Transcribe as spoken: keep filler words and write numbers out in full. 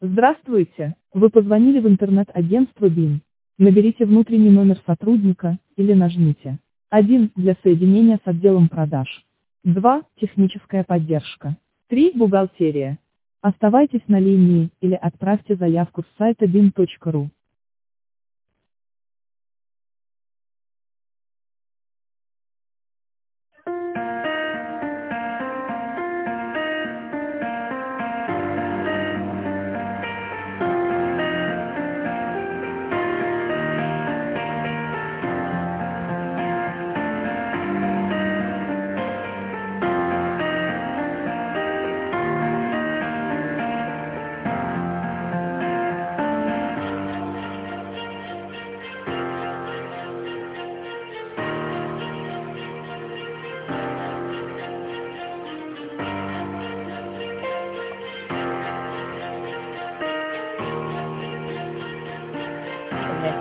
Здравствуйте, вы позвонили в интернет-агентство БИН. Наберите внутренний номер сотрудника, или нажмите один для соединения с отделом продаж. два. Техническая поддержка. три. Бухгалтерия. Оставайтесь на линии, или отправьте заявку с сайта бин точка ру. Блядь.